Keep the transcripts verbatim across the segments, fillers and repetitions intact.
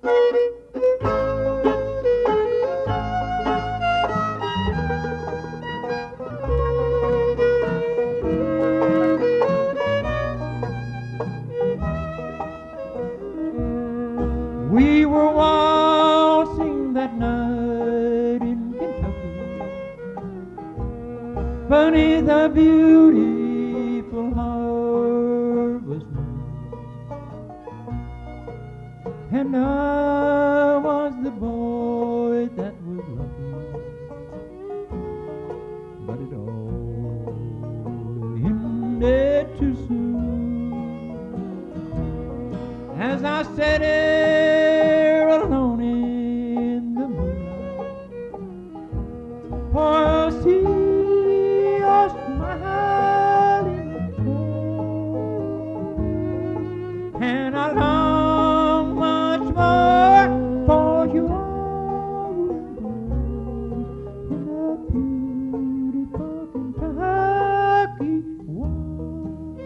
We were waltzing that night in Kentucky beneath a beautiful harvest moon, and I was the boy that was lucky, but it all ended too soon. As I sat there alone in the moonlight, for I see your smiling face, and I long much more for your embrace in that beautiful Kentucky wild.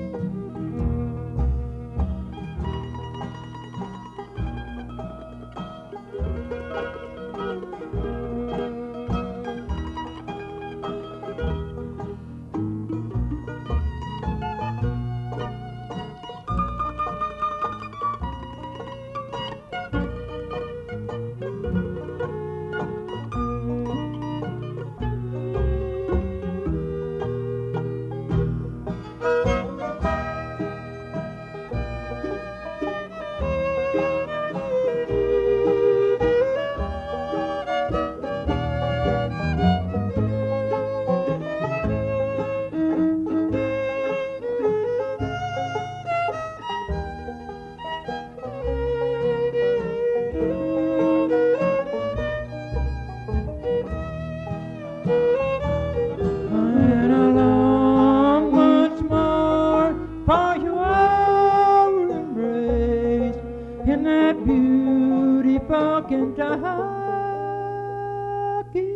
And I long much more for your embrace in that beautiful Kentucky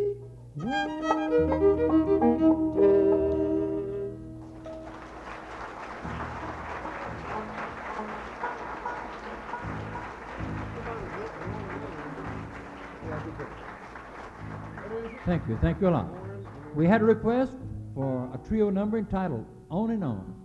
Thank you. Thank you a lot. We had a request for a trio number entitled On and On.